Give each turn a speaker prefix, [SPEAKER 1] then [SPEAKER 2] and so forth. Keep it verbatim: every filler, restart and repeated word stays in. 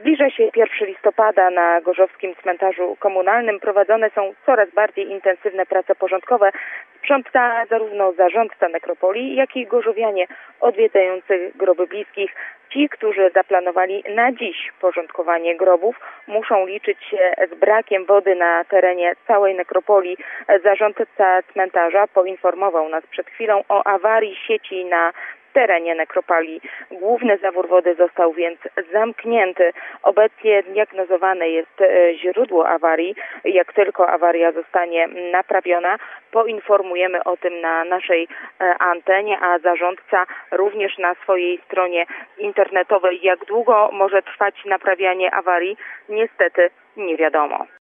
[SPEAKER 1] Zbliża się pierwszego listopada. Na gorzowskim cmentarzu komunalnym prowadzone są coraz bardziej intensywne prace porządkowe. Sprząta zarówno zarządca nekropolii, jak i gorzowianie odwiedzający groby bliskich. Ci, którzy zaplanowali na dziś porządkowanie grobów, muszą liczyć się z brakiem wody na terenie całej nekropolii. Zarządca cmentarza poinformował nas przed chwilą o awarii sieci na terenie nekropolii. Główny zawór wody został więc zamknięty. Obecnie diagnozowane jest źródło awarii. Jak tylko awaria zostanie naprawiona, poinformujemy o tym na naszej antenie, a zarządca również na swojej stronie internetowej. Jak długo może trwać naprawianie awarii? Niestety nie wiadomo.